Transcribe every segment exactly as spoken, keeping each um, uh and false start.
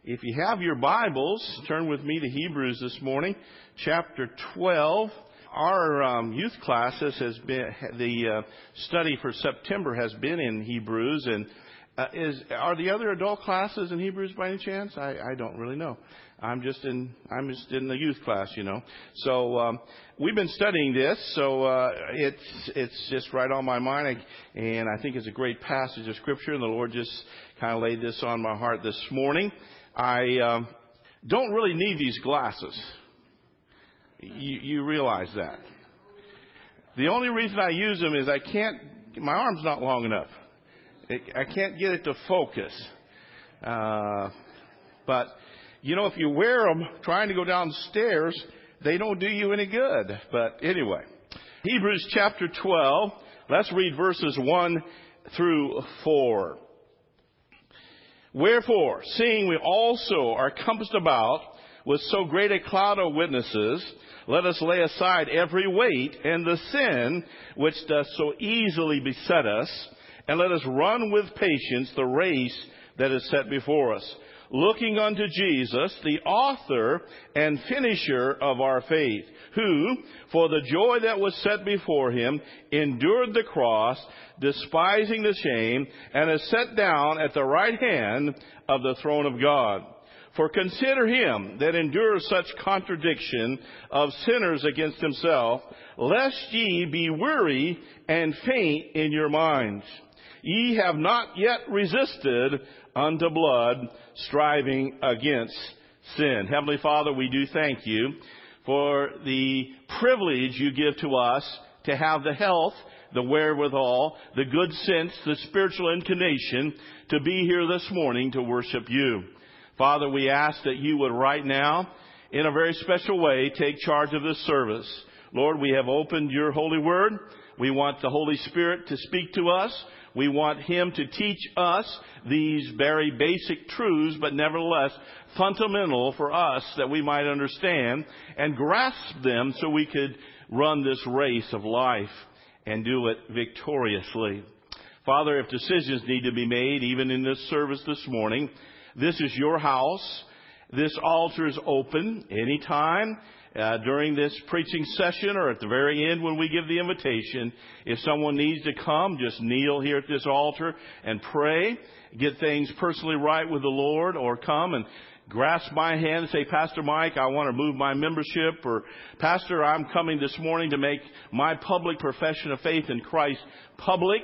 If you have your Bibles, turn with me to Hebrews this morning, chapter twelve. Our um, youth classes has been the uh, study for September has been in Hebrews, and uh, is are the other adult classes in Hebrews by any chance? I, I don't really know. I'm just in I'm just in the youth class, you know. So um, we've been studying this, so uh, it's it's just right on my mind, and I think it's a great passage of Scripture, and the Lord just kind of laid this on my heart this morning. I um, don't really need these glasses. You, you realize that. The only reason I use them is I can't, my arm's not long enough. It, I can't get it to focus. Uh, but, you know, if you wear them trying to go downstairs, they don't do you any good. But anyway, Hebrews chapter twelve, let's read verses one through four. Wherefore, seeing we also are compassed about with so great a cloud of witnesses, let us lay aside every weight and the sin which doth so easily beset us, and let us run with patience the race that is set before us, looking unto Jesus, the author and finisher of our faith, who, for the joy that was set before him, endured the cross, despising the shame, and is set down at the right hand of the throne of God. For consider him that endures such contradiction of sinners against himself, lest ye be weary and faint in your minds. Ye have not yet resisted unto blood, striving against sin. Heavenly Father, we do thank you for the privilege you give to us to have the health, the wherewithal, the good sense, the spiritual inclination to be here this morning to worship you. Father, we ask that you would right now, in a very special way, take charge of this service. Lord, we have opened your holy word. We want the Holy Spirit to speak to us. We want him to teach us these very basic truths, but nevertheless fundamental for us that we might understand and grasp them so we could run this race of life and do it victoriously. Father, if decisions need to be made, even in this service this morning, this is your house. This altar is open anytime uh, during this preaching session or at the very end when we give the invitation. If someone needs to come, just kneel here at this altar and pray, get things personally right with the Lord, or come and grasp my hand and say, Pastor Mike, I want to move my membership, or Pastor, I'm coming this morning to make my public profession of faith in Christ public.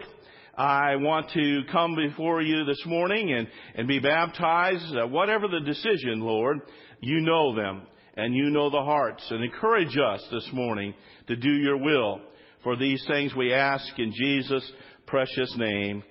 I want to come before you this morning and, and be baptized. Uh, whatever the decision, Lord, you know them and you know the hearts. And encourage us this morning to do your will. For these things we ask in Jesus' precious name.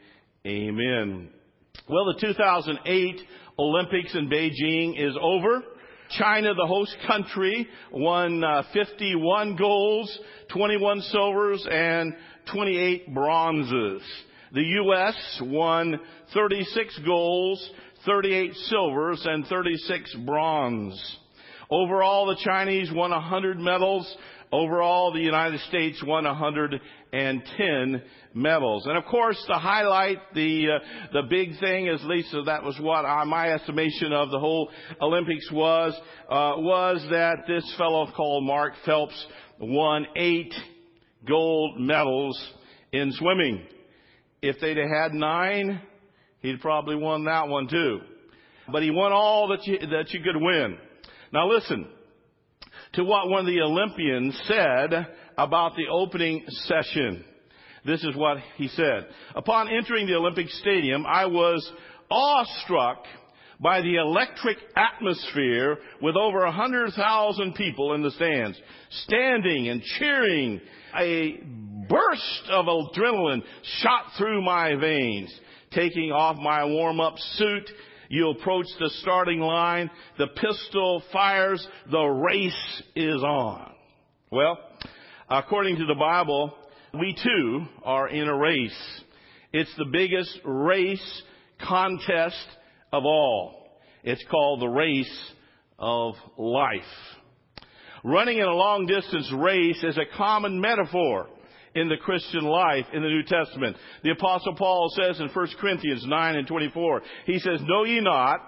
Amen. Well, the two thousand eight Olympics in Beijing is over. China, the host country, won uh, fifty-one golds, twenty-one silvers, and twenty-eight bronzes. The U S won thirty-six golds, thirty-eight silvers, and thirty-six bronze. Overall, the Chinese won one hundred medals. Overall, the United States won one hundred ten medals. And of course, the highlight, the uh, the big thing, at least that was what uh, my estimation of the whole Olympics was, uh, was that this fellow called Mark Phelps won eight gold medals in swimming. If they'd have had nine, he'd probably won that one too. But he won all that you, that you could win. Now listen to what one of the Olympians said about the opening session. This is what he said. Upon entering the Olympic Stadium, I was awestruck by the electric atmosphere with over one hundred thousand people in the stands, standing and cheering. A burst of adrenaline shot through my veins. Taking off my warm-up suit, you approach the starting line. The pistol fires. The race is on. Well, according to the Bible, we too are in a race. It's the biggest race contest of all. It's called the race of life. Running in a long-distance race is a common metaphor in the Christian life in the New Testament. The Apostle Paul says in First Corinthians nine and twenty-four, he says, Know ye not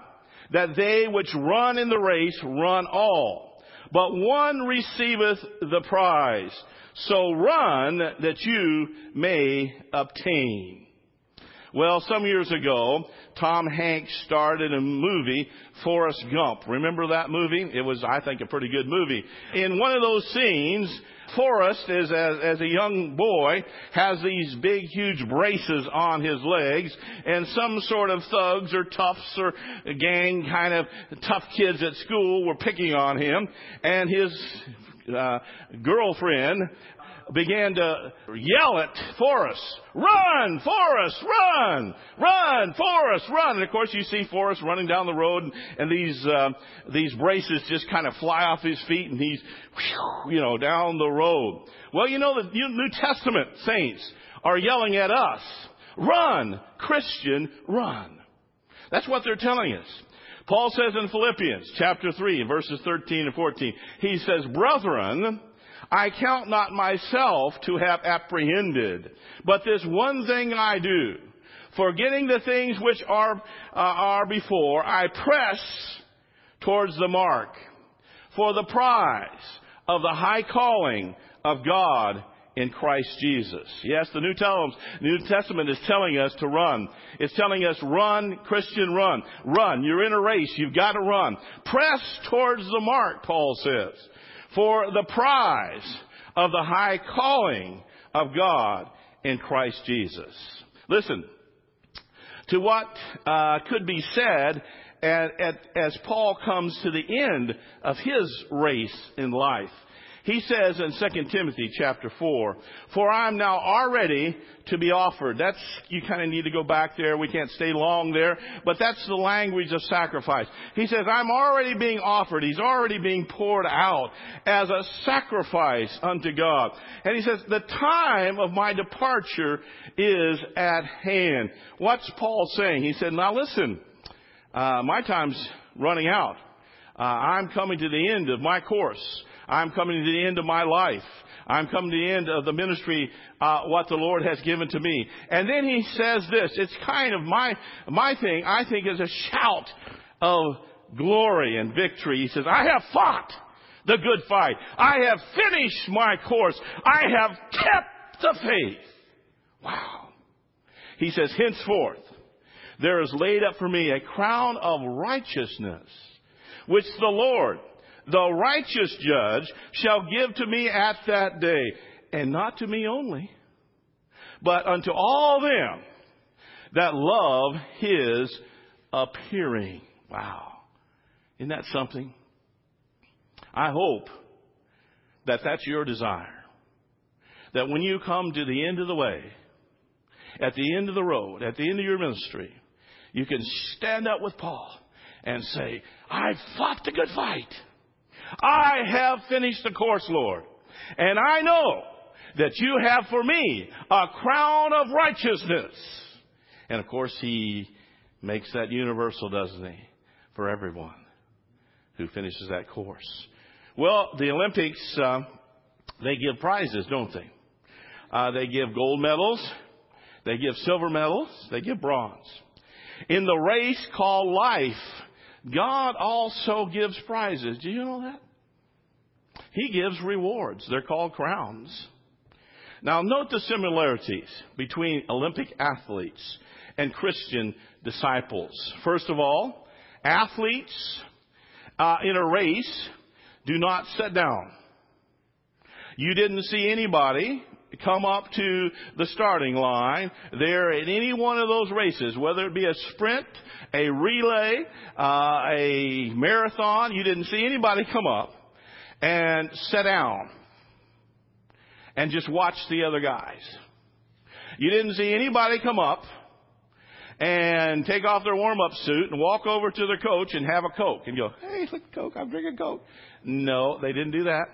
that they which run in the race run all, but one receiveth the prize. So run that you may obtain. Well, some years ago, Tom Hanks started a movie, Forrest Gump. Remember that movie? It was, I think, a pretty good movie. In one of those scenes, Forrest, is, as, as a young boy, has these big, huge braces on his legs, and some sort of thugs or toughs or gang kind of tough kids at school were picking on him, and his uh, girlfriend began to yell at Forrest, "Run, Forrest, run! Run, Forrest, run!" And of course you see Forrest running down the road, and, and these uh, these braces just kind of fly off his feet, and he's, whew, you know, down the road. Well, you know, the New Testament saints are yelling at us, "Run, Christian, run." That's what they're telling us. Paul says in Philippians chapter three, verses thirteen and fourteen, he says, "Brethren, I count not myself to have apprehended, but this one thing I do, forgetting the things which are, uh, are before, I press towards the mark for the prize of the high calling of God in Christ Jesus." Yes, the New Testament is telling us to run. It's telling us, run, Christian, run. Run. You're in a race. You've got to run. Press towards the mark, Paul says, for the prize of the high calling of God in Christ Jesus. Listen to what uh, could be said at, at, as Paul comes to the end of his race in life. He says in Second Timothy chapter four, "For I am now already to be offered." That's, you kind of need to go back there. We can't stay long there. But that's the language of sacrifice. He says, I'm already being offered. He's already being poured out as a sacrifice unto God. And he says, the time of my departure is at hand. What's Paul saying? He said, now listen, uh, my time's running out. Uh, I'm coming to the end of my course. I'm coming to the end of my life. I'm coming to the end of the ministry, uh, what the Lord has given to me. And then he says this. It's kind of my, my thing, I think, is a shout of glory and victory. He says, I have fought the good fight. I have finished my course. I have kept the faith. Wow. He says, henceforth, there is laid up for me a crown of righteousness, which the Lord, the righteous judge, shall give to me at that day, and not to me only, but unto all them that love his appearing. Wow. Isn't that something? I hope that that's your desire. That when you come to the end of the way, at the end of the road, at the end of your ministry, you can stand up with Paul and say, I've fought the good fight. I have finished the course, Lord. And I know that you have for me a crown of righteousness. And of course, he makes that universal, doesn't he? For everyone who finishes that course. Well, the Olympics, uh, they give prizes, don't they? Uh, they give gold medals. They give silver medals. They give bronze. In the race called life, God also gives prizes. Do you know that? He gives rewards. They're called crowns. Now, note the similarities between Olympic athletes and Christian disciples. First of all, athletes uh, in a race do not sit down. You didn't see anybody come up to the starting line there in any one of those races, whether it be a sprint, a relay, uh, a marathon. You didn't see anybody come up and sit down and just watch the other guys. You didn't see anybody come up and take off their warm-up suit and walk over to their coach and have a Coke and go, hey, look, Coke, I'm drinking Coke. No, they didn't do that.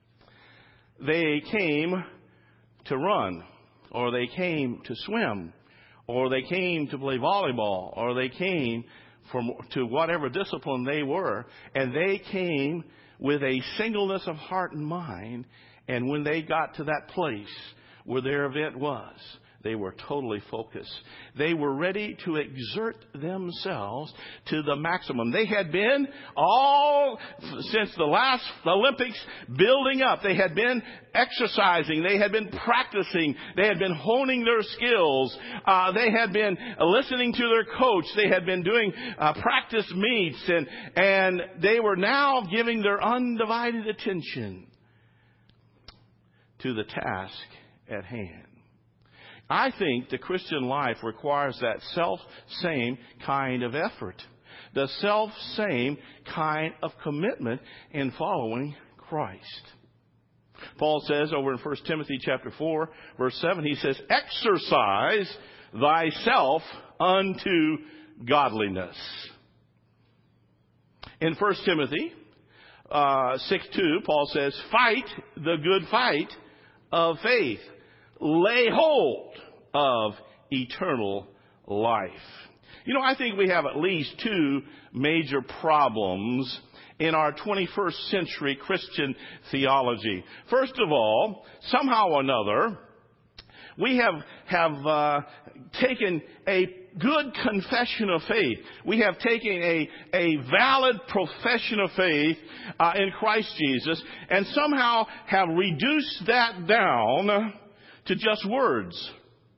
They came to run, or they came to swim, or they came to play volleyball, or they came from to whatever discipline they were, and they came with a singleness of heart and mind. And when they got to that place where their event was, They were totally focused. They were ready to exert themselves to the maximum. They had been all, since the last Olympics, building up. They had been exercising. They had been practicing. They had been honing their skills. Uh, they had been listening to their coach. They had been doing uh, practice meets. And, and they were now giving their undivided attention to the task at hand. I think the Christian life requires that self-same kind of effort. The self-same kind of commitment in following Christ. Paul says over in First Timothy chapter four, verse seven, he says, exercise thyself unto godliness. In First Timothy uh, six two, Paul says, fight the good fight of faith. Lay hold of eternal life. You know, I think we have at least two major problems in our twenty-first century Christian theology. First of all, somehow or another, we have, have uh, taken a good confession of faith. We have taken a, a valid profession of faith uh, in Christ Jesus and somehow have reduced that down to just words.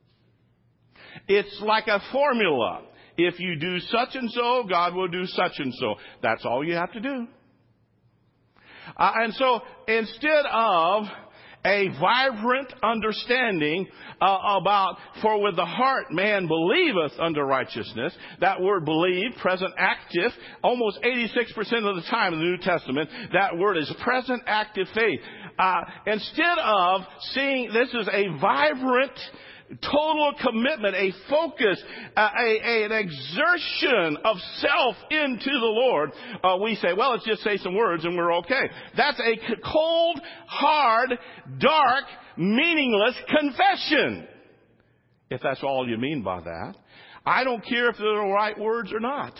It's like a formula. If you do such and so, God will do such and so. That's all you have to do. Uh, and so instead of a vibrant understanding uh, about, for with the heart man believeth unto righteousness. That word believe, present active, almost eighty-six percent of the time in the New Testament, that word is present active faith. Uh, instead of seeing this as a vibrant, total commitment, a focus, uh, a, a, an exertion of self into the Lord, uh, we say, well, let's just say some words and we're okay. That's a cold, hard, dark, meaningless confession. If that's all you mean by that. I don't care if they're the right words or not.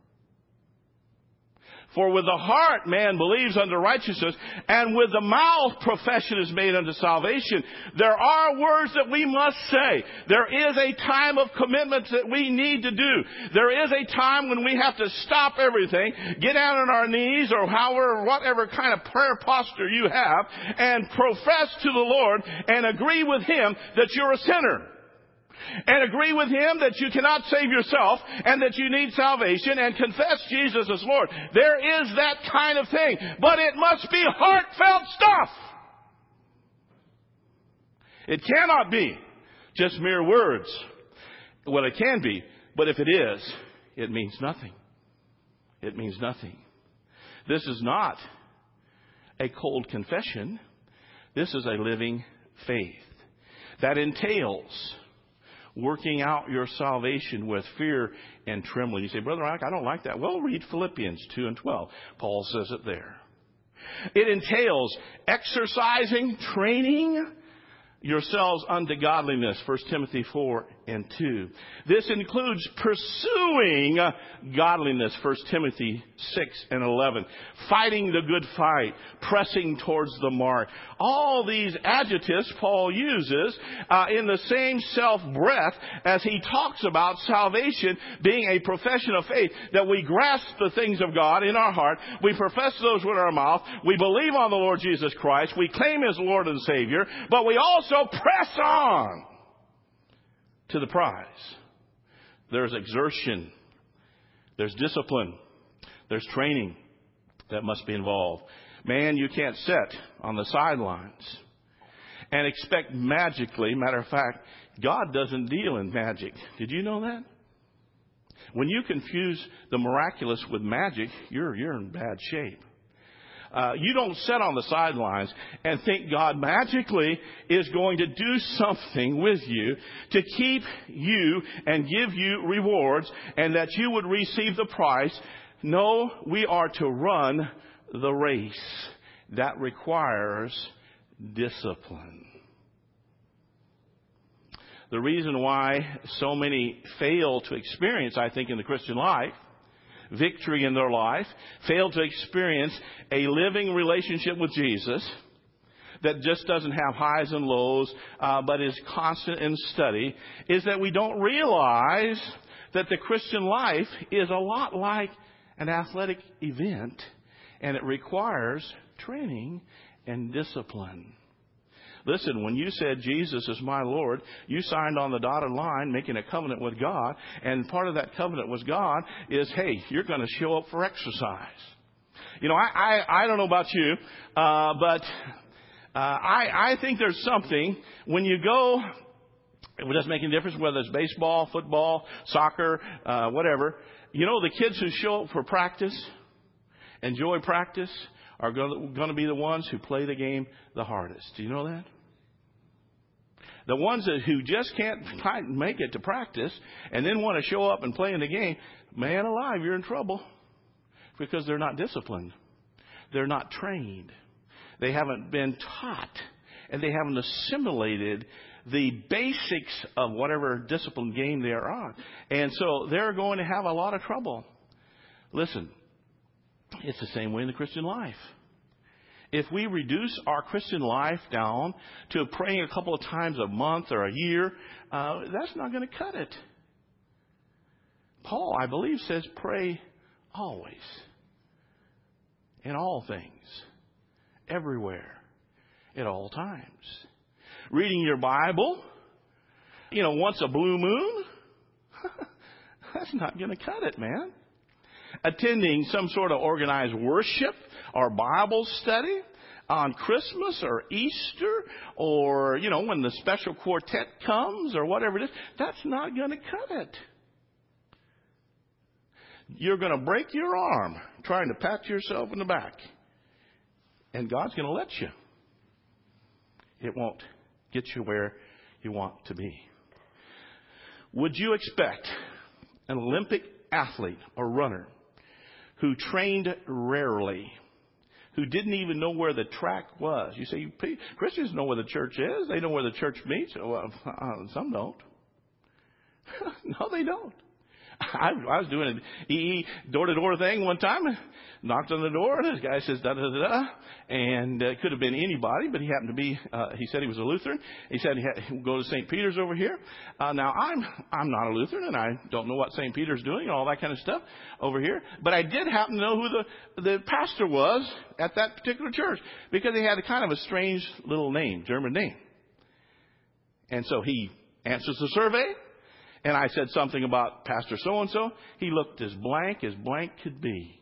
For with the heart man believes unto righteousness, and with the mouth profession is made unto salvation. There are words that we must say. There is a time of commitment that we need to do. There is a time when we have to stop everything, get down on our knees, or however, whatever kind of prayer posture you have, and profess to the Lord and agree with Him that you're a sinner. And agree with Him that you cannot save yourself and that you need salvation and confess Jesus as Lord. There is that kind of thing. But it must be heartfelt stuff. It cannot be just mere words. Well, it can be, but if it is, it means nothing. It means nothing. This is not a cold confession. This is a living faith that entails working out your salvation with fear and trembling. You say, Brother Ike, I don't like that. Well, read Philippians two and twelve. Paul says it there. It entails exercising, training yourselves unto godliness. First Timothy four and two. This includes pursuing godliness. First Timothy six and eleven. Fighting the good fight. Pressing towards the mark. All these adjectives Paul uses uh, in the same self-breath as he talks about salvation being a profession of faith. That we grasp the things of God in our heart. We profess those with our mouth. We believe on the Lord Jesus Christ. We claim His Lord and Savior. But we also press on to the prize. There's exertion. There's discipline. There's training that must be involved. Man, you can't sit on the sidelines and expect magically. Matter of fact, God doesn't deal in magic. Did you know that? When you confuse the miraculous with magic, you're, you're in bad shape. Uh, you don't sit on the sidelines and think God magically is going to do something with you to keep you and give you rewards and that you would receive the prize. No, we are to run the race. That requires discipline. The reason why so many fail to experience, I think, in the Christian life, victory in their life, fail to experience a living relationship with Jesus, that just doesn't have highs and lows, uh, but is constant in study, is that we don't realize that the Christian life is a lot like an athletic event, and it requires training and discipline. Listen, when you said Jesus is my Lord, you signed on the dotted line making a covenant with God, and part of that covenant with God is, hey, you're going to show up for exercise. You know, I, I, I don't know about you, uh, but uh, I, I think there's something when you go, it doesn't make any difference whether it's baseball, football, soccer, uh, whatever. You know, the kids who show up for practice, enjoy practice, are going to be the ones who play the game the hardest. Do you know that? The ones that, who just can't make it to practice and then want to show up and play in the game, man alive, you're in trouble. Because they're not disciplined. They're not trained. They haven't been taught. And they haven't assimilated the basics of whatever disciplined game they are on. And so they're going to have a lot of trouble. Listen, it's the same way in the Christian life. If we reduce our Christian life down to praying a couple of times a month or a year, uh, that's not going to cut it. Paul, I believe, says pray always. In all things. Everywhere. At all times. Reading your Bible, you know, once a blue moon, that's not going to cut it, man. Attending some sort of organized worship or Bible study on Christmas or Easter or, you know, when the special quartet comes or whatever it is, that's not going to cut it. You're going to break your arm trying to pat yourself in the back. And God's going to let you. It won't get you where you want to be. Would you expect an Olympic athlete or runner who trained rarely, who didn't even know where the track was? You say, Christians know where the church is. They know where the church meets. Well, some don't. No, they don't. I, I was doing an E E door-to-door thing one time. Knocked on the door, and this guy says, da-da-da-da. And uh, it could have been anybody, but he happened to be, uh, he said he was a Lutheran. He said he had to go to Saint Peter's over here. Uh, now, I'm I'm not a Lutheran, and I don't know what Saint Peter's doing and all that kind of stuff over here. But I did happen to know who the, the pastor was at that particular church, because he had a kind of a strange little name, German name. And so he answers the survey. And I said something about Pastor so-and-so. He looked as blank as blank could be.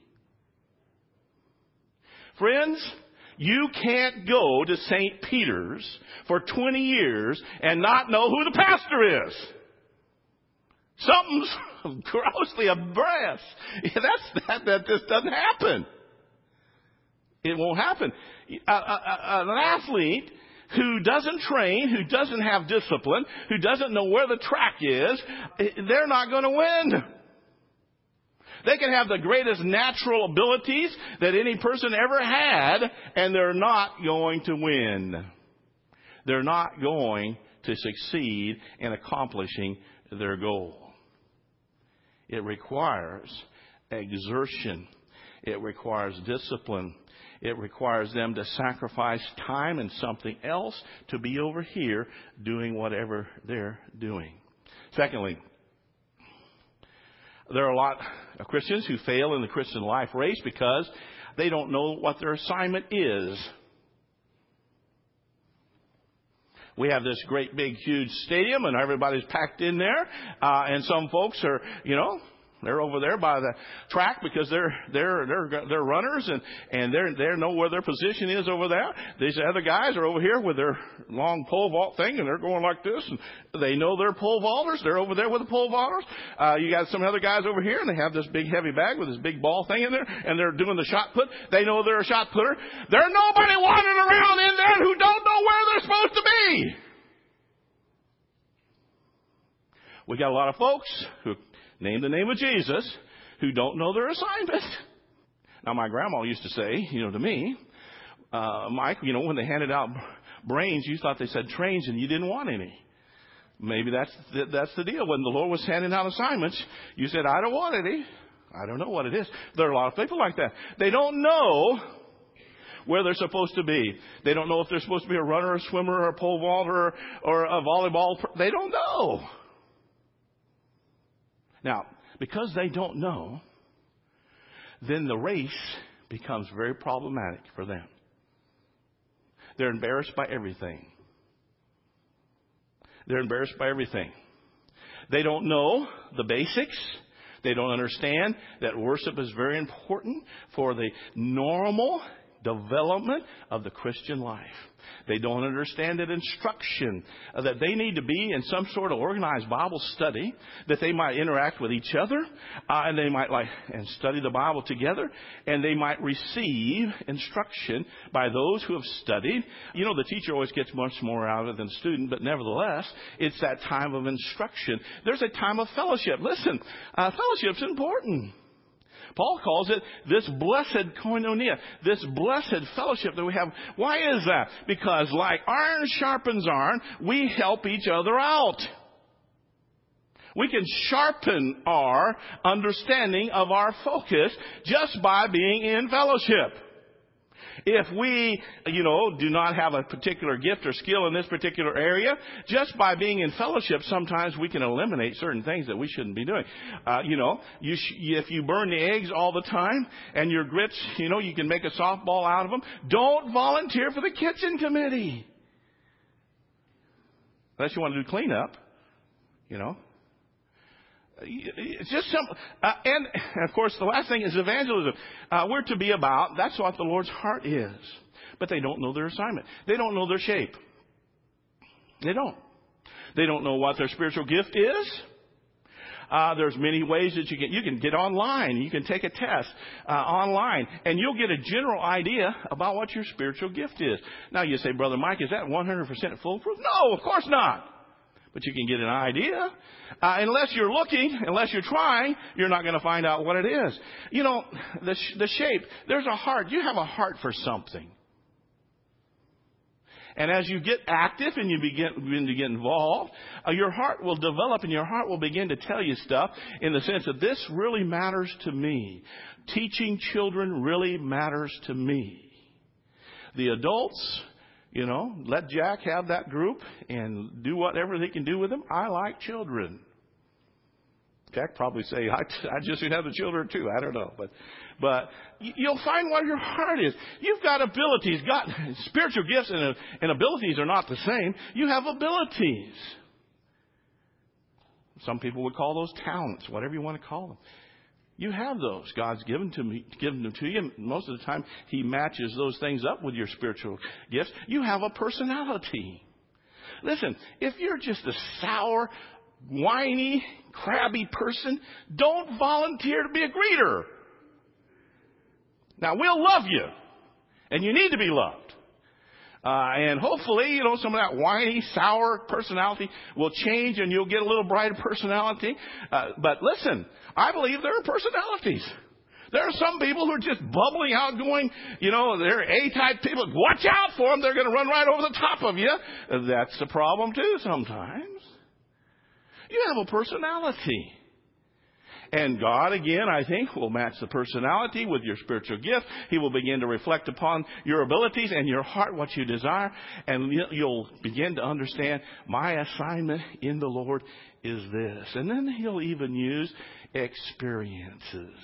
Friends, you can't go to Saint Peter's for twenty years and not know who the pastor is. Something's grossly amiss. That's that. That just doesn't happen. It won't happen. Uh, uh, uh, an athlete who doesn't train, who doesn't have discipline, who doesn't know where the track is, they're not going to win. They can have the greatest natural abilities that any person ever had, and they're not going to win. They're not going to succeed in accomplishing their goal. It requires exertion. It requires discipline. It requires them to sacrifice time and something else to be over here doing whatever they're doing. Secondly, there are a lot of Christians who fail in the Christian life race because they don't know what their assignment is. We have this great big huge stadium and everybody's packed in there. Uh, and some folks are, you know, they're over there by the track because they're they're they're they're runners and and they're they know where their position is over there. These other guys are over here with their long pole vault thing and they're going like this and they know they're pole vaulters. They're over there with the pole vaulters. Uh, you got some other guys over here and they have this big heavy bag with this big ball thing in there and they're doing the shot put. They know they're a shot putter. There's nobody wandering around in there who don't know where they're supposed to be. We got a lot of folks who name the name of Jesus who don't know their assignment. Now, my grandma used to say, you know, to me, uh, Mike, you know, when they handed out brains, you thought they said trains and you didn't want any. Maybe that's the, that's the deal. When the Lord was handing out assignments, you said, I don't want any. I don't know what it is. There are a lot of people like that. They don't know where they're supposed to be. They don't know if they're supposed to be a runner, a swimmer, or a pole vaulter, or a volleyball. They don't know. Now, because they don't know, then the race becomes very problematic for them. They're embarrassed by everything. They're embarrassed by everything. They don't know the basics. They don't understand that worship is very important for the normal development of the Christian life. They don't understand that instruction, uh, that they need to be in some sort of organized Bible study, that they might interact with each other, uh, and they might like and study the Bible together, and they might receive instruction by those who have studied. You know, the teacher always gets much more out of it than the student, but nevertheless, it's that time of instruction. There's a time of fellowship. Listen, uh, fellowship's important. Paul calls it this blessed koinonia, this blessed fellowship that we have. Why is that? Because like iron sharpens iron, we help each other out. We can sharpen our understanding of our focus just by being in fellowship. If we, you know, do not have a particular gift or skill in this particular area, just by being in fellowship, sometimes we can eliminate certain things that we shouldn't be doing. Uh, you know, you sh- if you burn the eggs all the time and your grits, you know, you can make a softball out of them, don't volunteer for the kitchen committee. Unless you want to do cleanup, you know. It's just some, uh, and of course the last thing is evangelism. Uh, we're to be about, that's what the Lord's heart is. But they don't know their assignment. They don't know their shape. They don't. They don't know what their spiritual gift is. Uh, there's many ways that you can, you can get online. You can take a test uh, online, and you'll get a general idea about what your spiritual gift is. Now you say, Brother Mike, is that one hundred percent foolproof? No, of course not. But you can get an idea. Uh, unless you're looking, unless you're trying, you're not going to find out what it is. You know, the, sh- the shape, there's a heart. You have a heart for something. And as you get active and you begin, begin to get involved, uh, your heart will develop and your heart will begin to tell you stuff in the sense that this really matters to me. Teaching children really matters to me. The adults, you know, let Jack have that group and do whatever they can do with them. I like children. Jack probably say, I, I just would have the children too. I don't know. But but you'll find what your heart is. You've got abilities. God, spiritual gifts and, and abilities are not the same. You have abilities. Some people would call those talents, whatever you want to call them. You have those. God's given to me, given them to you. Most of the time, He matches those things up with your spiritual gifts. You have a personality. Listen, if you're just a sour, whiny, crabby person, don't volunteer to be a greeter. Now, we'll love you, and you need to be loved. Uh, and hopefully, you know, some of that whiny, sour personality will change and you'll get a little brighter personality. Uh, but listen, I believe there are personalities. There are some people who are just bubbling, outgoing, you know, they're A-type people. Watch out for them. They're going to run right over the top of you. That's the problem too sometimes. You have a personality. And God, again, I think, will match the personality with your spiritual gift. He will begin to reflect upon your abilities and your heart, what you desire. And you'll begin to understand, my assignment in the Lord is this. And then He'll even use experiences.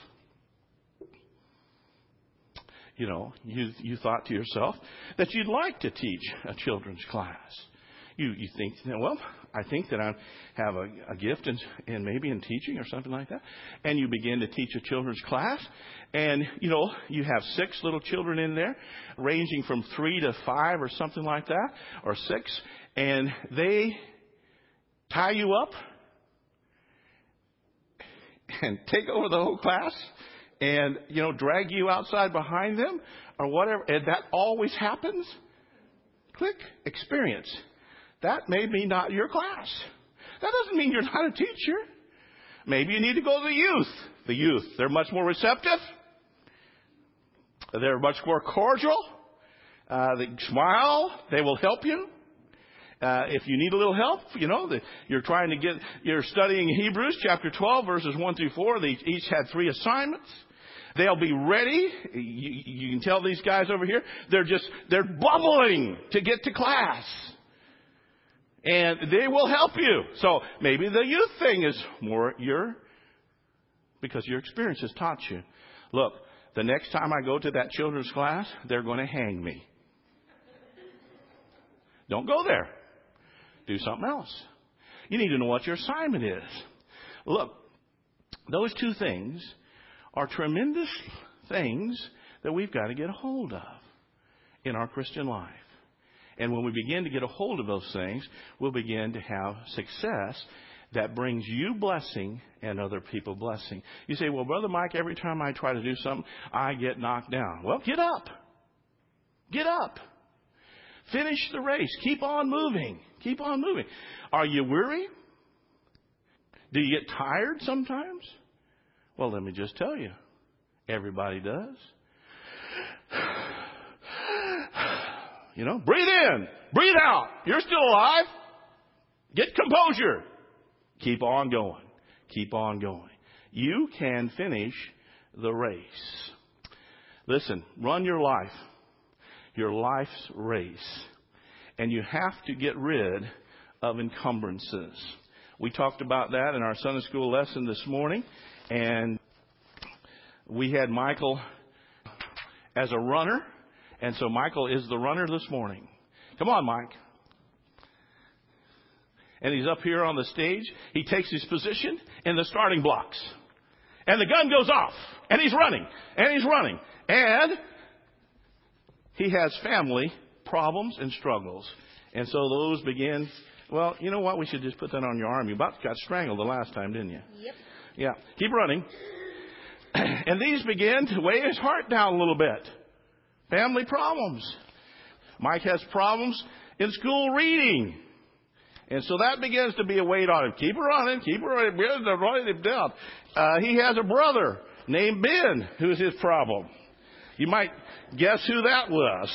You know, you, you thought to yourself that you'd like to teach a children's class. You, you think, well, I think that I have a, a gift in, in maybe in teaching or something like that. And you begin to teach a children's class. And, you know, you have six little children in there, ranging from three to five or something like that, or six. And they tie you up and take over the whole class and, you know, drag you outside behind them or whatever. And that always happens. Click, experience. That may be not your class. That doesn't mean you're not a teacher. Maybe you need to go to the youth. The youth, they're much more receptive. They're much more cordial. Uh, they smile. They will help you. Uh, if you need a little help, you know, the, you're trying to get, you're studying Hebrews chapter twelve, verses one through four. They each had three assignments. They'll be ready. You, you can tell these guys over here, they're just, they're bubbling to get to class. And they will help you. So maybe the youth thing is more your, because your experience has taught you. Look, the next time I go to that children's class, they're going to hang me. Don't go there. Do something else. You need to know what your assignment is. Look, those two things are tremendous things that we've got to get a hold of in our Christian life. And when we begin to get a hold of those things, we'll begin to have success that brings you blessing and other people blessing. You say, well, Brother Mike, every time I try to do something, I get knocked down. Well, get up. Get up. Finish the race. Keep on moving. Keep on moving. Are you weary? Do you get tired sometimes? Well, let me just tell you. Everybody does. You know, breathe in. Breathe out. You're still alive. Get composure. Keep on going. Keep on going. You can finish the race. Listen, run your life. Your life's race. And you have to get rid of encumbrances. We talked about that in our Sunday school lesson this morning. And we had Michael as a runner. And so Michael is the runner this morning. Come on, Mike. And he's up here on the stage. He takes his position in the starting blocks. And the gun goes off. And he's running. And he's running. And he has family problems and struggles. And so those begin. Well, you know what? We should just put that on your arm. You about got strangled the last time, didn't you? Yep. Yeah. Keep running. And these begin to weigh his heart down a little bit. Family problems. Mike has problems in school reading. And so that begins to be a weight on him. Keep running. Keep running. Write him down. Uh, he has a brother named Ben who's his problem. You might guess who that was.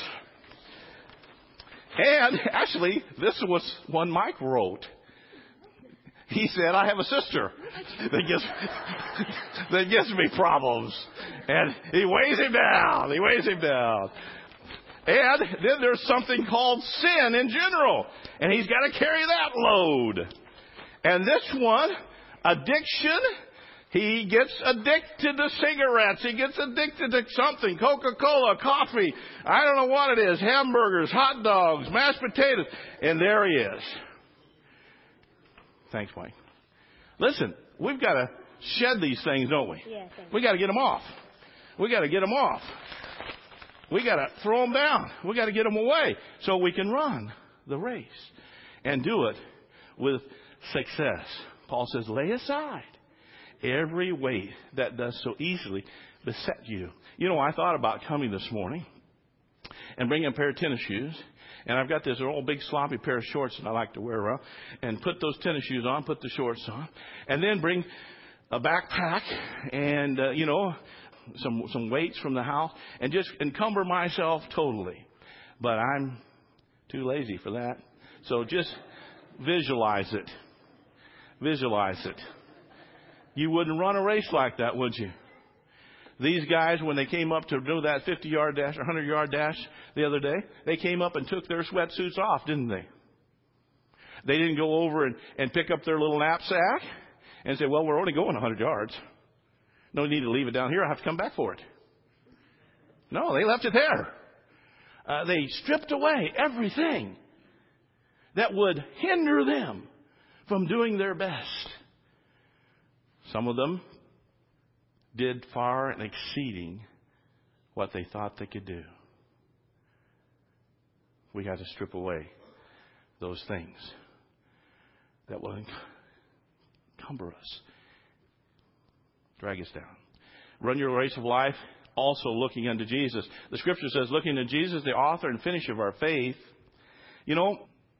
And actually, this was one Mike wrote. He said, I have a sister that gives, that gives me problems. And he weighs him down. He weighs him down. And then there's something called sin in general. And he's got to carry that load. And this one, addiction, he gets addicted to cigarettes. He gets addicted to something, Coca-Cola, coffee. I don't know what it is, hamburgers, hot dogs, mashed potatoes. And there he is. Thanks, Mike. Listen, we've got to shed these things, don't we? Yeah, we got to get them off. We got to get them off. We got to throw them down. We got to get them away so we can run the race and do it with success. Paul says, lay aside every weight that does so easily beset you. You know, I thought about coming this morning and bringing a pair of tennis shoes. And I've got this old big sloppy pair of shorts that I like to wear around. And put those tennis shoes on, put the shorts on. And then bring a backpack and, uh, you know, some some weights from the house. And just encumber myself totally. But I'm too lazy for that. So just visualize it. Visualize it. You wouldn't run a race like that, would you? These guys, when they came up to do that fifty-yard dash or hundred-yard dash the other day, they came up and took their sweatsuits off, didn't they? They didn't go over and, and pick up their little knapsack and say, well, we're only going one hundred yards. No need to leave it down here. I have to come back for it. No, they left it there. Uh, they stripped away everything that would hinder them from doing their best. Some of them did far and exceeding what they thought they could do. We got to strip away those things that will encumber us, drag us down. Run your race of life also looking unto Jesus. The scripture says, looking to Jesus, the author and finisher of our faith. You know,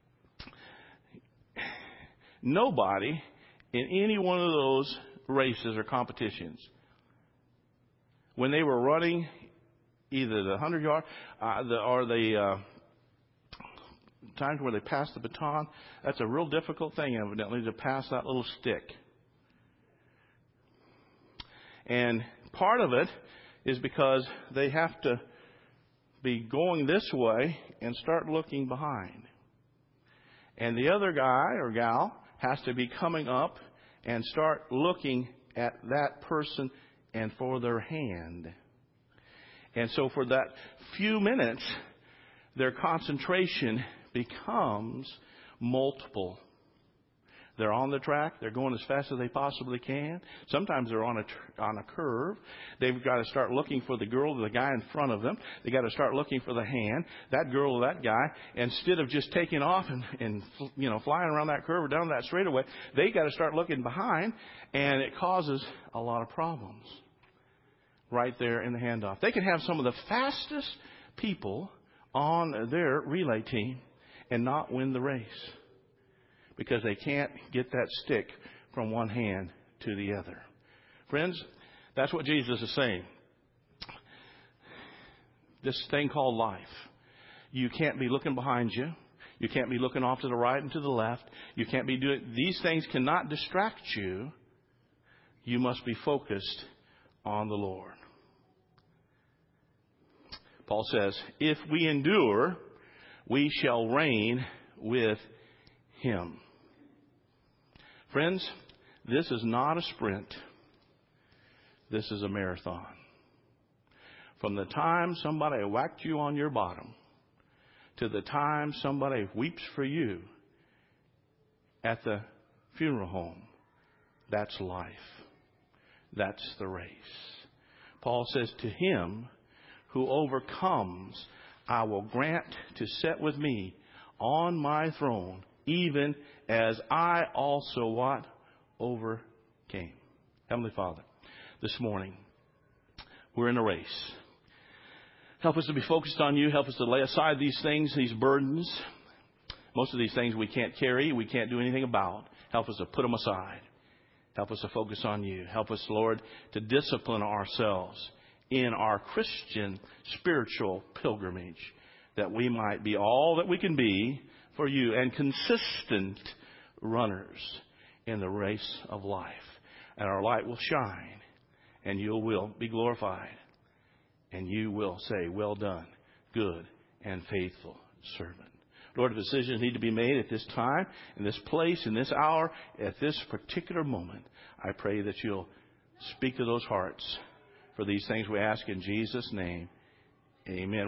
nobody in any one of those races or competitions, when they were running either the hundred-yard uh, the, or the uh, times where they passed the baton, that's a real difficult thing, evidently, to pass that little stick. And part of it is because they have to be going this way and start looking behind. And the other guy or gal has to be coming up and start looking at that person and for their hand. And so for that few minutes, their concentration becomes multiple. They're on the track. They're going as fast as they possibly can. Sometimes they're on a tr- on a curve. They've got to start looking for the girl or the guy in front of them. They've got to start looking for the hand, that girl or that guy. Instead of just taking off and, and you know flying around that curve or down that straightaway, they got to start looking behind, and it causes a lot of problems right there in the handoff. They can have some of the fastest people on their relay team and not win the race, because they can't get that stick from one hand to the other. Friends, that's what Jesus is saying. This thing called life. You can't be looking behind you. You can't be looking off to the right and to the left. You can't be doing... These things cannot distract you. You must be focused on the Lord. Paul says, if we endure, we shall reign with Him. Friends, this is not a sprint. This is a marathon. From the time somebody whacked you on your bottom to the time somebody weeps for you at the funeral home, that's life. That's the race. Paul says, to him who overcomes, I will grant to sit with me on my throne, even as I also what? Overcame. Heavenly Father, this morning, we're in a race. Help us to be focused on you. Help us to lay aside these things, these burdens. Most of these things we can't carry, we can't do anything about. Help us to put them aside. Help us to focus on you. Help us, Lord, to discipline ourselves in our Christian spiritual pilgrimage, that we might be all that we can be for you and consistent runners in the race of life. And our light will shine, and you will be glorified, and you will say, well done, good and faithful servant. Lord, decisions need to be made at this time, in this place, in this hour, at this particular moment. I pray that you'll speak to those hearts. For these things we ask in Jesus' name. Amen.